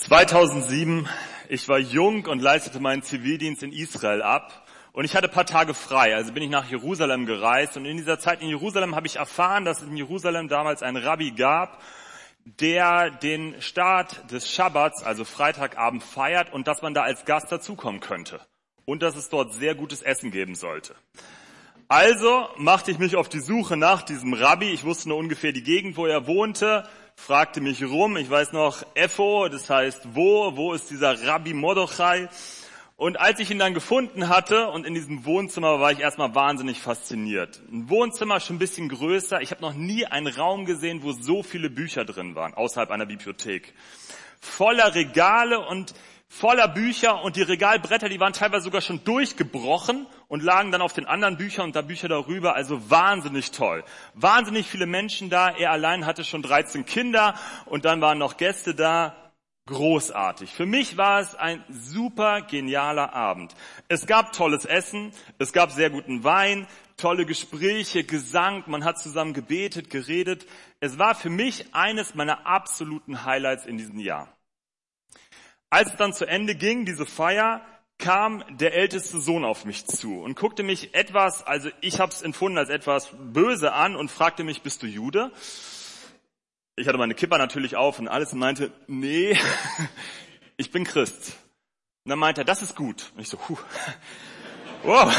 2007, ich war jung und leistete meinen Zivildienst in Israel ab und ich hatte ein paar Tage frei, also bin ich nach Jerusalem gereist und in dieser Zeit in Jerusalem habe ich erfahren, dass es in Jerusalem damals einen Rabbi gab, der den Start des Schabbats, also Freitagabend, feiert und dass man da als Gast dazukommen könnte und dass es dort sehr gutes Essen geben sollte. Also machte ich mich auf die Suche nach diesem Rabbi. Ich wusste nur ungefähr die Gegend, wo er wohnte, fragte mich rum. Ich weiß noch Epho, das heißt wo ist dieser Rabbi Mordechai? Und als ich ihn dann gefunden hatte und in diesem Wohnzimmer war ich erstmal wahnsinnig fasziniert. Ein Wohnzimmer schon ein bisschen größer. Ich habe noch nie einen Raum gesehen, wo so viele Bücher drin waren, außerhalb einer Bibliothek. Voller Regale und voller Bücher und die Regalbretter, die waren teilweise sogar schon durchgebrochen und lagen dann auf den anderen Büchern und da Bücher darüber, also wahnsinnig toll. Wahnsinnig viele Menschen da, er allein hatte schon 13 Kinder und dann waren noch Gäste da. Großartig. Für mich war es ein super genialer Abend. Es gab tolles Essen, es gab sehr guten Wein, tolle Gespräche, Gesang, man hat zusammen gebetet, geredet. Es war für mich eines meiner absoluten Highlights in diesem Jahr. Als es dann zu Ende ging, diese Feier, kam der älteste Sohn auf mich zu und guckte mich etwas, also ich habe es empfunden als etwas böse an und fragte mich, bist du Jude? Ich hatte meine Kippa natürlich auf und alles und meinte, nee, ich bin Christ. Und dann meinte er, das ist gut. Und ich so, wow.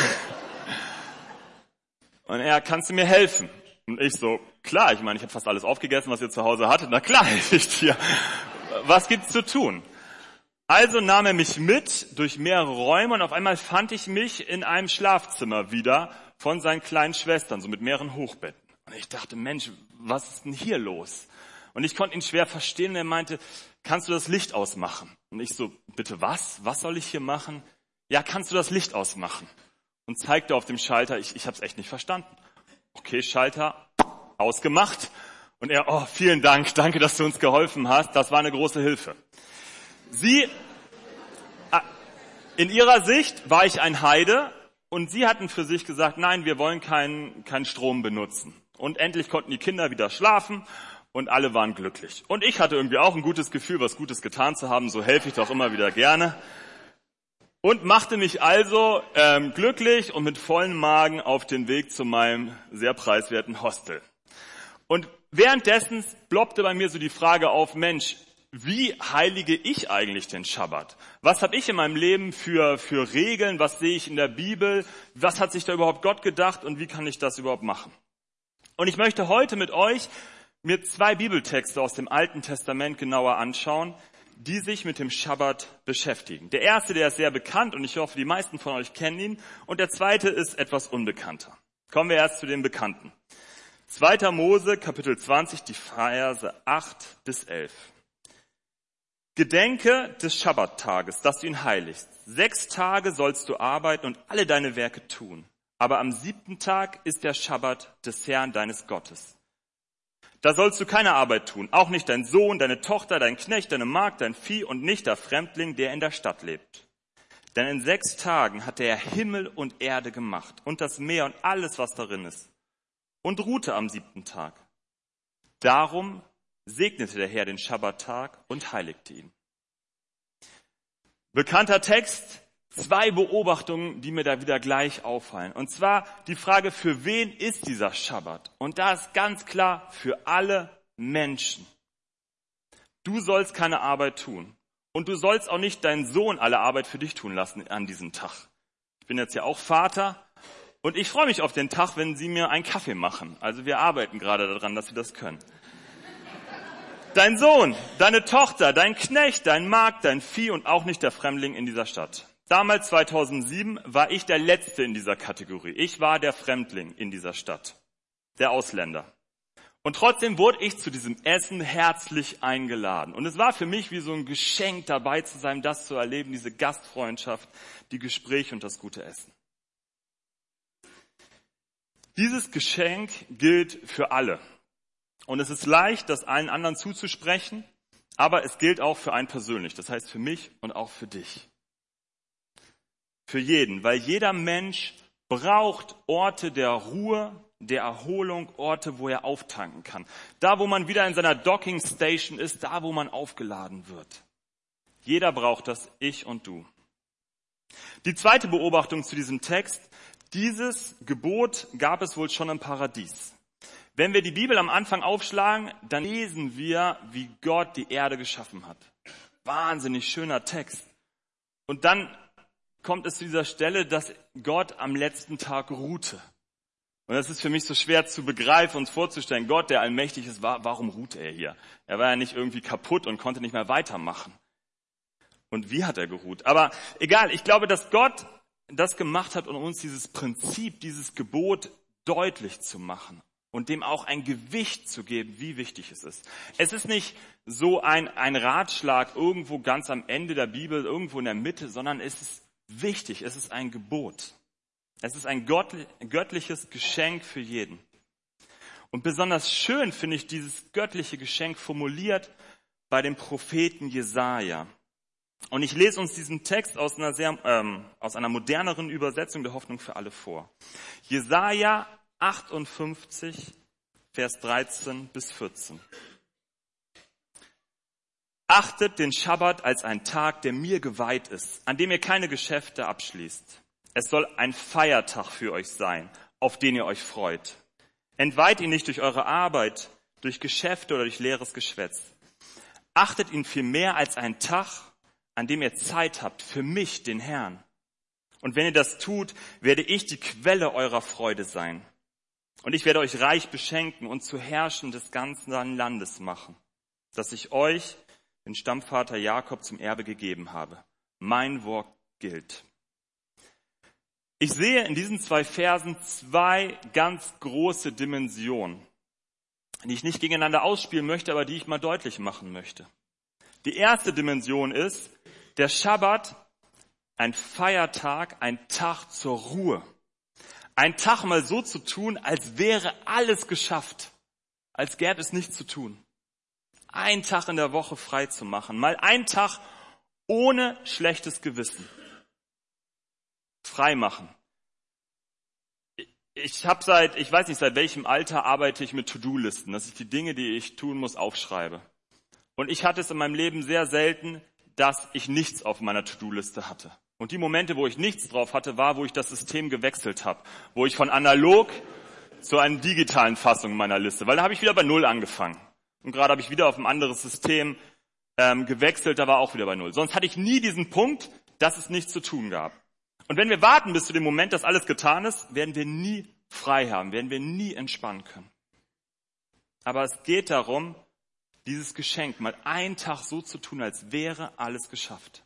Und er, kannst du mir helfen? Und ich so, klar, ich meine, ich habe fast alles aufgegessen, was ihr zu Hause hattet. Na klar, helfe ich dir. Was gibt's zu tun? Also nahm er mich mit durch mehrere Räume und auf einmal fand ich mich in einem Schlafzimmer wieder von seinen kleinen Schwestern, so mit mehreren Hochbetten. Und ich dachte, Mensch, was ist denn hier los? Und ich konnte ihn schwer verstehen und er meinte, kannst du das Licht ausmachen? Und ich so, bitte was? Was soll ich hier machen? Ja, kannst du das Licht ausmachen? Und zeigte auf dem Schalter, ich habe es echt nicht verstanden. Okay, Schalter ausgemacht. Und er, oh, vielen Dank, danke, dass du uns geholfen hast. Das war eine große Hilfe. In ihrer Sicht war ich ein Heide und sie hatten für sich gesagt, nein, wir wollen keinen Strom benutzen. Und endlich konnten die Kinder wieder schlafen und alle waren glücklich. Und ich hatte irgendwie auch ein gutes Gefühl, was Gutes getan zu haben, so helfe ich doch immer wieder gerne. Und machte mich also glücklich und mit vollem Magen auf den Weg zu meinem sehr preiswerten Hostel. Und währenddessen ploppte bei mir so die Frage auf, Mensch, wie heilige ich eigentlich den Schabbat? Was habe ich in meinem Leben für Regeln? Was sehe ich in der Bibel? Was hat sich da überhaupt Gott gedacht und wie kann ich das überhaupt machen? Und ich möchte heute mit euch mir 2 Bibeltexte aus dem Alten Testament genauer anschauen, die sich mit dem Schabbat beschäftigen. Der erste, der ist sehr bekannt und ich hoffe, die meisten von euch kennen ihn. Und der zweite ist etwas unbekannter. Kommen wir erst zu den Bekannten. 2. Mose, Kapitel 20, die Verse 8 bis 11. Gedenke des Schabbattages, dass du ihn heiligst. 6 Tage sollst du arbeiten und alle deine Werke tun. Aber am 7. Tag ist der Schabbat des Herrn deines Gottes. Da sollst du keine Arbeit tun, auch nicht dein Sohn, deine Tochter, dein Knecht, deine Magd, dein Vieh und nicht der Fremdling, der in der Stadt lebt. Denn in 6 Tagen hat der Himmel und Erde gemacht und das Meer und alles, was darin ist. Und ruhte am 7. Tag. Darum segnete der Herr den Schabbattag und heiligte ihn. Bekannter Text, 2 Beobachtungen, die mir da wieder gleich auffallen. Und zwar die Frage, für wen ist dieser Schabbat? Und da ist ganz klar, für alle Menschen. Du sollst keine Arbeit tun. Und du sollst auch nicht deinen Sohn alle Arbeit für dich tun lassen an diesem Tag. Ich bin jetzt ja auch Vater und ich freue mich auf den Tag, wenn sie mir einen Kaffee machen. Also wir arbeiten gerade daran, dass wir das können. Dein Sohn, deine Tochter, dein Knecht, dein Magd, dein Vieh und auch nicht der Fremdling in dieser Stadt. Damals, 2007, war ich der Letzte in dieser Kategorie. Ich war der Fremdling in dieser Stadt, der Ausländer. Und trotzdem wurde ich zu diesem Essen herzlich eingeladen. Und es war für mich wie so ein Geschenk, dabei zu sein, das zu erleben, diese Gastfreundschaft, die Gespräche und das gute Essen. Dieses Geschenk gilt für alle. Und es ist leicht, das allen anderen zuzusprechen, aber es gilt auch für einen persönlich. Das heißt für mich und auch für dich. Für jeden, weil jeder Mensch braucht Orte der Ruhe, der Erholung, Orte, wo er auftanken kann. Da, wo man wieder in seiner Docking Station ist, da, wo man aufgeladen wird. Jeder braucht das, ich und du. Die zweite Beobachtung zu diesem Text: Dieses Gebot gab es wohl schon im Paradies. Wenn wir die Bibel am Anfang aufschlagen, dann lesen wir, wie Gott die Erde geschaffen hat. Wahnsinnig schöner Text. Und dann kommt es zu dieser Stelle, dass Gott am letzten Tag ruhte. Und das ist für mich so schwer zu begreifen und vorzustellen. Gott, der allmächtig ist, warum ruhte er hier? Er war ja nicht irgendwie kaputt und konnte nicht mehr weitermachen. Und wie hat er geruht? Aber egal, ich glaube, dass Gott das gemacht hat, um uns dieses Prinzip, dieses Gebot deutlich zu machen und dem auch ein Gewicht zu geben, wie wichtig es ist. Es ist nicht so ein Ratschlag irgendwo ganz am Ende der Bibel, irgendwo in der Mitte, sondern es ist wichtig, es ist ein Gebot. Es ist ein göttliches Geschenk für jeden. Und besonders schön finde ich dieses göttliche Geschenk formuliert bei dem Propheten Jesaja. Und ich lese uns diesen Text aus einer moderneren Übersetzung der Hoffnung für alle vor. Jesaja 58, Vers 13 bis 14. Achtet den Schabbat als einen Tag, der mir geweiht ist, an dem ihr keine Geschäfte abschließt. Es soll ein Feiertag für euch sein, auf den ihr euch freut. Entweiht ihn nicht durch eure Arbeit, durch Geschäfte oder durch leeres Geschwätz. Achtet ihn vielmehr als einen Tag, an dem ihr Zeit habt für mich, den Herrn. Und wenn ihr das tut, werde ich die Quelle eurer Freude sein. Und ich werde euch reich beschenken und zu Herrschen des ganzen Landes machen, das ich euch, den Stammvater Jakob, zum Erbe gegeben habe. Mein Wort gilt. Ich sehe in diesen 2 Versen 2 ganz große Dimensionen, die ich nicht gegeneinander ausspielen möchte, aber die ich mal deutlich machen möchte. Die erste Dimension ist, der Schabbat, ein Feiertag, ein Tag zur Ruhe. Ein Tag mal so zu tun, als wäre alles geschafft, als gäbe es nichts zu tun. Ein Tag in der Woche frei zu machen, mal ein Tag ohne schlechtes Gewissen. Frei machen. Ich weiß nicht, seit welchem Alter arbeite ich mit To-Do-Listen, dass ich die Dinge, die ich tun muss, aufschreibe. Und ich hatte es in meinem Leben sehr selten, dass ich nichts auf meiner To-Do-Liste hatte. Und die Momente, wo ich nichts drauf hatte, war, wo ich das System gewechselt habe. Wo ich von analog zu einer digitalen Fassung meiner Liste, weil da habe ich wieder bei 0 angefangen. Und gerade habe ich wieder auf ein anderes System gewechselt, da war auch wieder bei 0. Sonst hatte ich nie diesen Punkt, dass es nichts zu tun gab. Und wenn wir warten bis zu dem Moment, dass alles getan ist, werden wir nie frei haben, werden wir nie entspannen können. Aber es geht darum, dieses Geschenk mal einen Tag so zu tun, als wäre alles geschafft.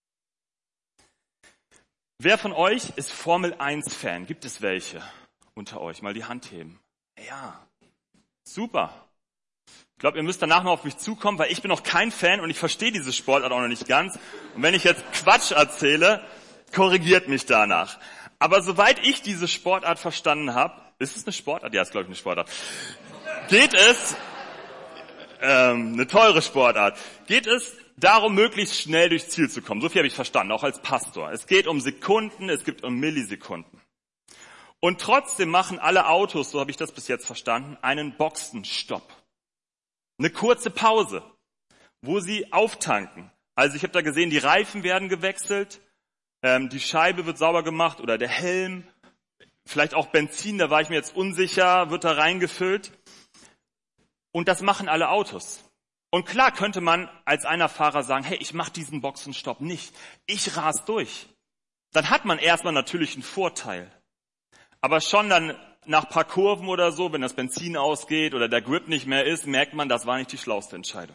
Wer von euch ist Formel-1-Fan? Gibt es welche unter euch? Mal die Hand heben. Ja, super. Ich glaube, ihr müsst danach noch auf mich zukommen, weil ich bin noch kein Fan und ich verstehe diese Sportart auch noch nicht ganz. Und wenn ich jetzt Quatsch erzähle, korrigiert mich danach. Aber soweit ich diese Sportart verstanden habe, ist es eine Sportart? Ja, ist glaube ich eine Sportart. Geht es, eine teure Sportart, geht es darum, möglichst schnell durchs Ziel zu kommen. So viel habe ich verstanden, auch als Pastor. Es geht um Sekunden, es geht um Millisekunden. Und trotzdem machen alle Autos, so habe ich das bis jetzt verstanden, einen Boxenstopp. Eine kurze Pause, wo sie auftanken. Also ich habe da gesehen, die Reifen werden gewechselt, die Scheibe wird sauber gemacht oder der Helm, vielleicht auch Benzin, da war ich mir jetzt unsicher, wird da reingefüllt. Und das machen alle Autos. Und klar könnte man als einer Fahrer sagen, hey, ich mache diesen Boxenstopp nicht, ich ras durch. Dann hat man erstmal natürlich einen Vorteil. Aber schon dann nach ein paar Kurven oder so, wenn das Benzin ausgeht oder der Grip nicht mehr ist, merkt man, das war nicht die schlauste Entscheidung.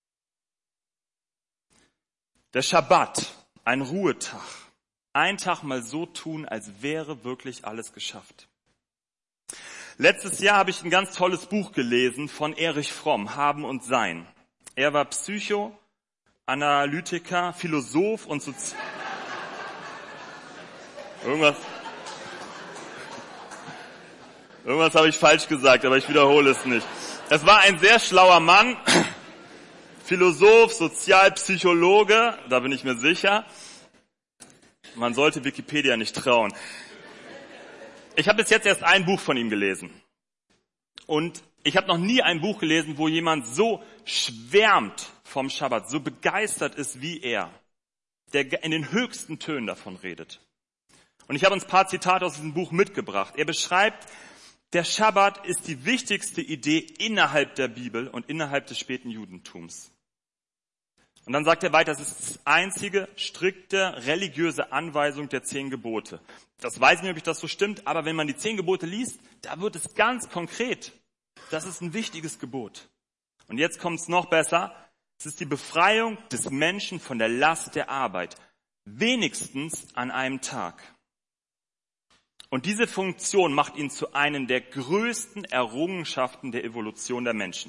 Der Schabbat, ein Ruhetag. Ein Tag mal so tun, als wäre wirklich alles geschafft. Letztes Jahr habe ich ein ganz tolles Buch gelesen von Erich Fromm, Haben und Sein. Er war Psychoanalytiker, Philosoph und Irgendwas habe ich falsch gesagt, aber ich wiederhole es nicht. Es war ein sehr schlauer Mann, Philosoph, Sozialpsychologe, da bin ich mir sicher. Man sollte Wikipedia nicht trauen. Ich habe bis jetzt erst ein Buch von ihm gelesen. Und ich habe noch nie ein Buch gelesen, wo jemand so schwärmt vom Schabbat, so begeistert ist wie er, der in den höchsten Tönen davon redet. Und ich habe uns ein paar Zitate aus diesem Buch mitgebracht. Er beschreibt, der Schabbat ist die wichtigste Idee innerhalb der Bibel und innerhalb des späten Judentums. Und dann sagt er weiter, es ist die einzige strikte religiöse Anweisung der 10 Gebote. Das weiß ich nicht, ob ich das so stimmt, aber wenn man die 10 Gebote liest, da wird es ganz konkret. Das ist ein wichtiges Gebot. Und jetzt kommt es noch besser. Es ist die Befreiung des Menschen von der Last der Arbeit. Wenigstens an einem Tag. Und diese Funktion macht ihn zu einer der größten Errungenschaften der Evolution der Menschen.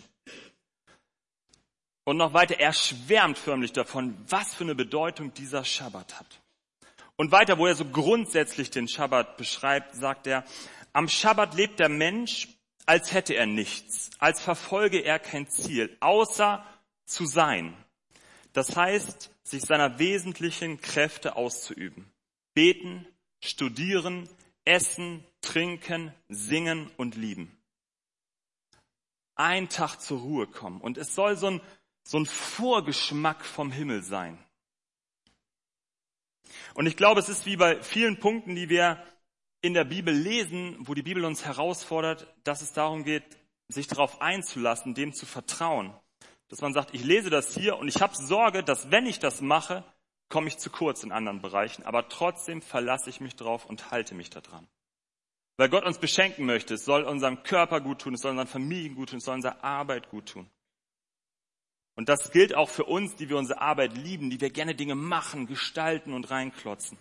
Und noch weiter, er schwärmt förmlich davon, was für eine Bedeutung dieser Schabbat hat. Und weiter, wo er so grundsätzlich den Schabbat beschreibt, sagt er, am Schabbat lebt der Mensch, als hätte er nichts, als verfolge er kein Ziel, außer zu sein. Das heißt, sich seiner wesentlichen Kräfte auszuüben. Beten, studieren, essen, trinken, singen und lieben. Ein Tag zur Ruhe kommen. Und es soll so ein Vorgeschmack vom Himmel sein. Und ich glaube, es ist wie bei vielen Punkten, die wir in der Bibel lesen, wo die Bibel uns herausfordert, dass es darum geht, sich darauf einzulassen, dem zu vertrauen. Dass man sagt, ich lese das hier und ich habe Sorge, dass wenn ich das mache, komme ich zu kurz in anderen Bereichen. Aber trotzdem verlasse ich mich drauf und halte mich daran. Weil Gott uns beschenken möchte. Es soll unserem Körper gut tun, es soll unseren Familien gut tun, es soll unserer Arbeit gut tun. Und das gilt auch für uns, die wir unsere Arbeit lieben, die wir gerne Dinge machen, gestalten und reinklotzen.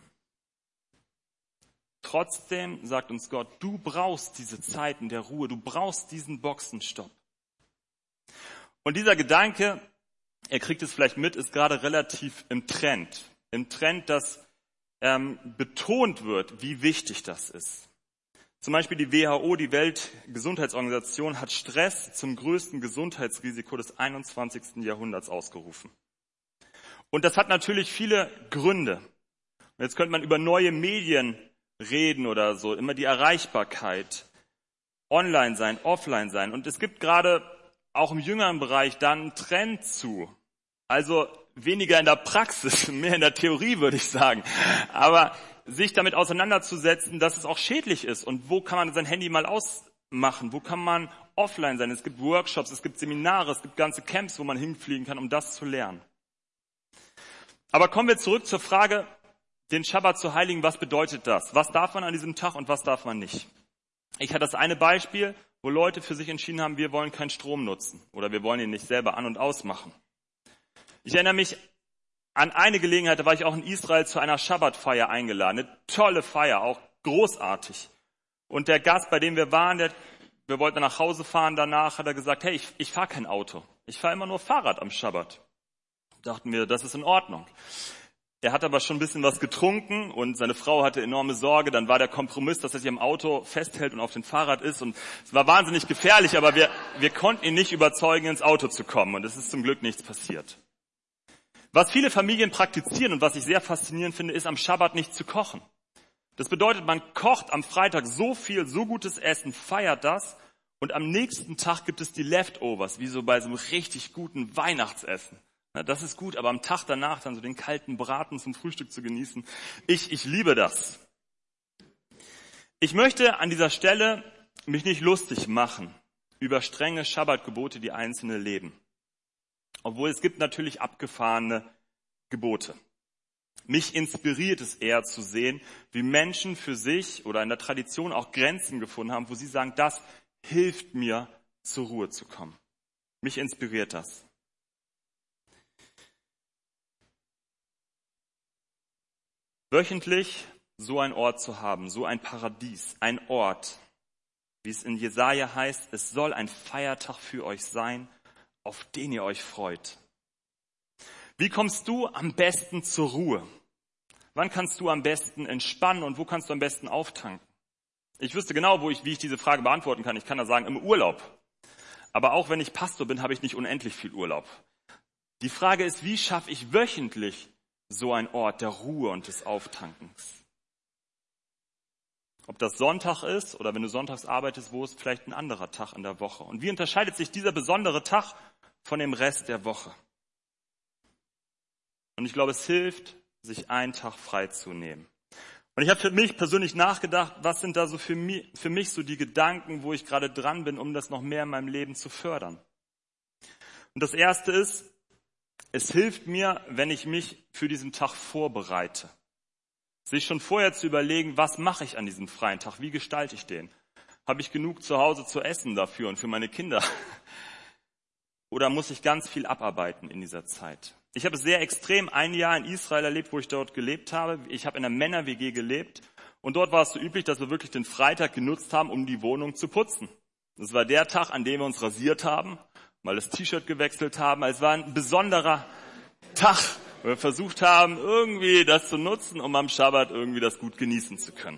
Trotzdem sagt uns Gott, du brauchst diese Zeiten der Ruhe, du brauchst diesen Boxenstopp. Und dieser Gedanke, er kriegt es vielleicht mit, ist gerade relativ im Trend. Im Trend, dass betont wird, wie wichtig das ist. Zum Beispiel die WHO, die Weltgesundheitsorganisation, hat Stress zum größten Gesundheitsrisiko des 21. Jahrhunderts ausgerufen. Und das hat natürlich viele Gründe. Und jetzt könnte man über neue Medien reden oder so, immer die Erreichbarkeit, online sein, offline sein. Und es gibt gerade auch im jüngeren Bereich dann einen Trend zu. Also weniger in der Praxis, mehr in der Theorie, würde ich sagen. Aber sich damit auseinanderzusetzen, dass es auch schädlich ist. Und wo kann man sein Handy mal ausmachen? Wo kann man offline sein? Es gibt Workshops, es gibt Seminare, es gibt ganze Camps, wo man hinfliegen kann, um das zu lernen. Aber kommen wir zurück zur Frage, den Schabbat zu heiligen, was bedeutet das? Was darf man an diesem Tag und was darf man nicht? Ich hatte das eine Beispiel, wo Leute für sich entschieden haben, wir wollen keinen Strom nutzen oder wir wollen ihn nicht selber an- und ausmachen. Ich erinnere mich an eine Gelegenheit, da war ich auch in Israel zu einer Schabbatfeier eingeladen. Eine tolle Feier, auch großartig. Und der Gast, bei dem wir waren, wir wollten nach Hause fahren danach, hat er gesagt, hey, ich fahre kein Auto. Ich fahre immer nur Fahrrad am Schabbat. Dachten wir, das ist in Ordnung. Er hat aber schon ein bisschen was getrunken und seine Frau hatte enorme Sorge. Dann war der Kompromiss, dass er sich am Auto festhält und auf dem Fahrrad ist. Und es war wahnsinnig gefährlich, aber wir konnten ihn nicht überzeugen, ins Auto zu kommen. Und es ist zum Glück nichts passiert. Was viele Familien praktizieren und was ich sehr faszinierend finde, ist am Schabbat nicht zu kochen. Das bedeutet, man kocht am Freitag so viel, so gutes Essen, feiert das und am nächsten Tag gibt es die Leftovers, wie so bei so einem richtig guten Weihnachtsessen. Das ist gut, aber am Tag danach dann so den kalten Braten zum Frühstück zu genießen, ich liebe das. Ich möchte an dieser Stelle mich nicht lustig machen über strenge Schabbatgebote, die Einzelne leben. Obwohl es gibt natürlich abgefahrene Gebote. Mich inspiriert es eher zu sehen, wie Menschen für sich oder in der Tradition auch Grenzen gefunden haben, wo sie sagen, das hilft mir, zur Ruhe zu kommen. Mich inspiriert das. Wöchentlich so ein Ort zu haben, so ein Paradies, ein Ort, wie es in Jesaja heißt, es soll ein Feiertag für euch sein, auf den ihr euch freut. Wie kommst du am besten zur Ruhe? Wann kannst du am besten entspannen und wo kannst du am besten auftanken? Ich wüsste genau, wie ich diese Frage beantworten kann. Ich kann da sagen, im Urlaub. Aber auch wenn ich Pastor bin, habe ich nicht unendlich viel Urlaub. Die Frage ist, wie schaffe ich wöchentlich so einen Ort der Ruhe und des Auftankens? Ob das Sonntag ist oder wenn du sonntags arbeitest, wo ist vielleicht ein anderer Tag in der Woche? Und wie unterscheidet sich dieser besondere Tag von dem Rest der Woche? Und ich glaube, es hilft, sich einen Tag frei zu nehmen. Und ich habe für mich persönlich nachgedacht, was sind da so für mich so die Gedanken, wo ich gerade dran bin, um das noch mehr in meinem Leben zu fördern. Und das Erste ist, es hilft mir, wenn ich mich für diesen Tag vorbereite. Sich schon vorher zu überlegen, was mache ich an diesem freien Tag, wie gestalte ich den? Habe ich genug zu Hause zu essen dafür und für meine Kinder? Oder muss ich ganz viel abarbeiten in dieser Zeit? Ich habe sehr extrem ein Jahr in Israel erlebt, wo ich dort gelebt habe. Ich habe in einer Männer-WG gelebt und dort war es so üblich, dass wir wirklich den Freitag genutzt haben, um die Wohnung zu putzen. Das war der Tag, an dem wir uns rasiert haben, mal das T-Shirt gewechselt haben. Es war ein besonderer Tag, wo wir versucht haben, irgendwie das zu nutzen, um am Schabbat irgendwie das gut genießen zu können.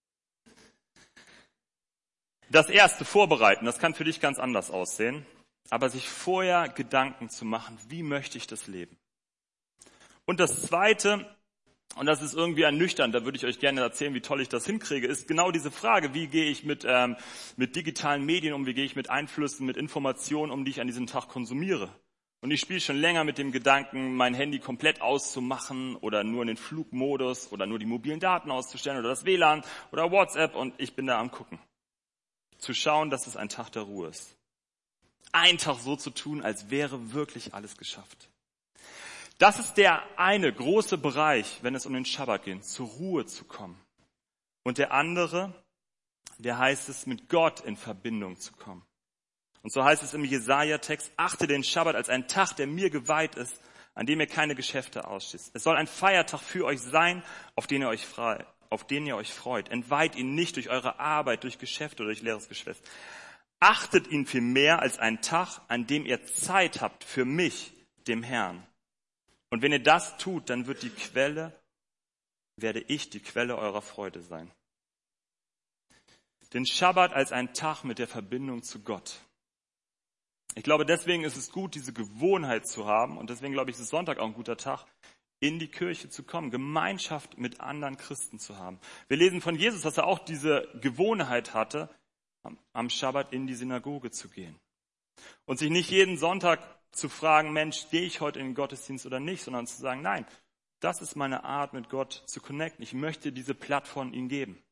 Das erste, vorbereiten, das kann für dich ganz anders aussehen, aber sich vorher Gedanken zu machen, wie möchte ich das leben? Und das Zweite, und das ist irgendwie ernüchternd, da würde ich euch gerne erzählen, wie toll ich das hinkriege, ist genau diese Frage, wie gehe ich mit digitalen Medien um, wie gehe ich mit Einflüssen, mit Informationen um, die ich an diesem Tag konsumiere. Und ich spiele schon länger mit dem Gedanken, mein Handy komplett auszumachen oder nur in den Flugmodus oder nur die mobilen Daten auszustellen oder das WLAN oder WhatsApp und ich bin da am Gucken. Zu schauen, dass es ein Tag der Ruhe ist. Einen Tag so zu tun, als wäre wirklich alles geschafft. Das ist der eine große Bereich, wenn es um den Schabbat geht, zur Ruhe zu kommen. Und der andere, der heißt es, mit Gott in Verbindung zu kommen. Und so heißt es im Jesaja-Text, achte den Schabbat als einen Tag, der mir geweiht ist, an dem ihr keine Geschäfte ausschließt. Es soll ein Feiertag für euch sein, auf den ihr euch freut. Entweiht ihn nicht durch eure Arbeit, durch Geschäfte oder durch leeres Geschwätz. Achtet ihn vielmehr als einen Tag, an dem ihr Zeit habt für mich, dem Herrn. Und wenn ihr das tut, dann werde ich die Quelle eurer Freude sein. Den Schabbat als einen Tag mit der Verbindung zu Gott. Ich glaube, deswegen ist es gut, diese Gewohnheit zu haben. Und deswegen glaube ich, ist Sonntag auch ein guter Tag, in die Kirche zu kommen, Gemeinschaft mit anderen Christen zu haben. Wir lesen von Jesus, dass er auch diese Gewohnheit hatte, am Schabbat in die Synagoge zu gehen. Und sich nicht jeden Sonntag zu fragen, Mensch, gehe ich heute in den Gottesdienst oder nicht, sondern zu sagen, nein, das ist meine Art, mit Gott zu connecten. Ich möchte diese Plattform ihm geben.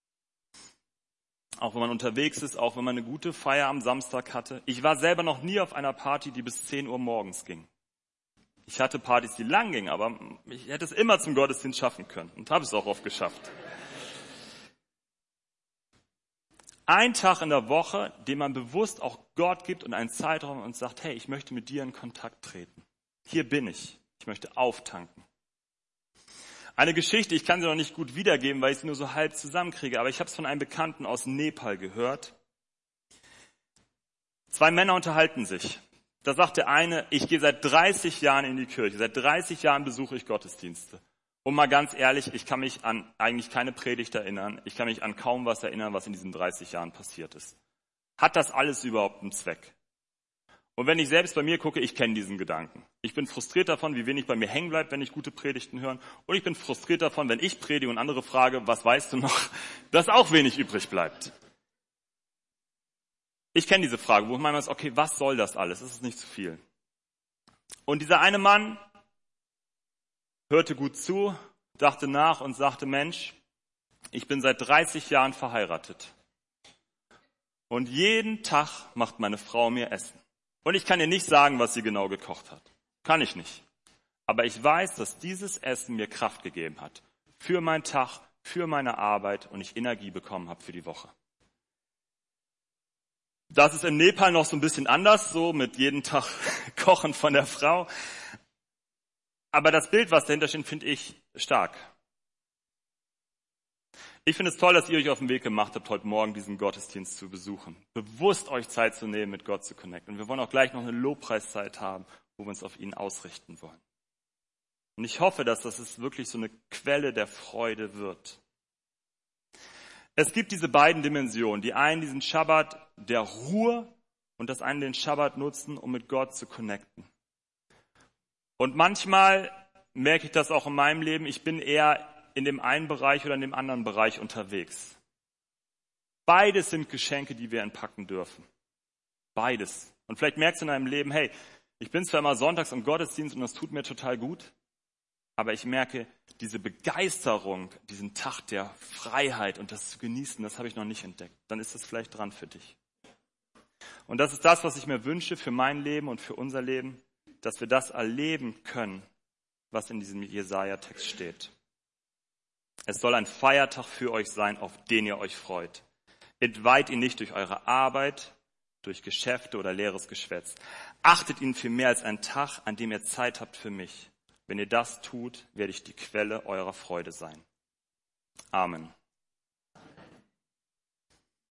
Auch wenn man unterwegs ist, auch wenn man eine gute Feier am Samstag hatte. Ich war selber noch nie auf einer Party, die bis 10 Uhr morgens ging. Ich hatte Partys, die lang gingen, aber ich hätte es immer zum Gottesdienst schaffen können und habe es auch oft geschafft. Ein Tag in der Woche, den man bewusst auch Gott gibt und einen Zeitraum und sagt, hey, ich möchte mit dir in Kontakt treten. Hier bin ich. Ich möchte auftanken. Eine Geschichte, ich kann sie noch nicht gut wiedergeben, weil ich sie nur so halb zusammenkriege, aber ich habe es von einem Bekannten aus Nepal gehört. 2 Männer unterhalten sich. Da sagt der eine, ich gehe seit 30 Jahren in die Kirche, seit 30 Jahren besuche ich Gottesdienste. Und mal ganz ehrlich, ich kann mich an eigentlich keine Predigt erinnern, ich kann mich an kaum was erinnern, was in diesen 30 Jahren passiert ist. Hat das alles überhaupt einen Zweck? Und wenn ich selbst bei mir gucke, ich kenne diesen Gedanken. Ich bin frustriert davon, wie wenig bei mir hängen bleibt, wenn ich gute Predigten höre. Und ich bin frustriert davon, wenn ich predige und andere frage, was weißt du noch, dass auch wenig übrig bleibt. Ich kenne diese Frage, wo man sagt, okay, was soll das alles? Das ist nicht zu viel. Und dieser eine Mann hörte gut zu, dachte nach und sagte, Mensch, ich bin seit 30 Jahren verheiratet. Und jeden Tag macht meine Frau mir Essen. Und ich kann dir nicht sagen, was sie genau gekocht hat. Kann ich nicht. Aber ich weiß, dass dieses Essen mir Kraft gegeben hat. Für meinen Tag, für meine Arbeit und ich Energie bekommen habe für die Woche. Das ist in Nepal noch so ein bisschen anders, so mit jeden Tag Kochen von der Frau. Aber das Bild, was dahinter steht, finde ich stark. Ich finde es toll, dass ihr euch auf den Weg gemacht habt, heute Morgen diesen Gottesdienst zu besuchen. Bewusst euch Zeit zu nehmen, mit Gott zu connecten. Und wir wollen auch gleich noch eine Lobpreiszeit haben, wo wir uns auf ihn ausrichten wollen. Und ich hoffe, dass das wirklich so eine Quelle der Freude wird. Es gibt diese beiden Dimensionen. Die einen diesen Schabbat der Ruhe und das eine den Schabbat nutzen, um mit Gott zu connecten. Und manchmal merke ich das auch in meinem Leben, ich bin eher in dem einen Bereich oder in dem anderen Bereich unterwegs. Beides sind Geschenke, die wir entpacken dürfen. Beides. Und vielleicht merkst du in deinem Leben, hey, ich bin zwar immer sonntags im Gottesdienst und das tut mir total gut, Aber ich merke, diese Begeisterung, diesen Tag der Freiheit und das zu genießen, das habe ich noch nicht entdeckt. Dann ist das vielleicht dran für dich. Und das ist das, was ich mir wünsche für mein Leben und für unser Leben, dass wir das erleben können, was in diesem Jesaja-Text steht. Es soll ein Feiertag für euch sein, auf den ihr euch freut. Entweiht ihn nicht durch eure Arbeit, durch Geschäfte oder leeres Geschwätz. Achtet ihn für mehr als einen Tag, an dem ihr Zeit habt für mich. Wenn ihr das tut, werde ich die Quelle eurer Freude sein. Amen.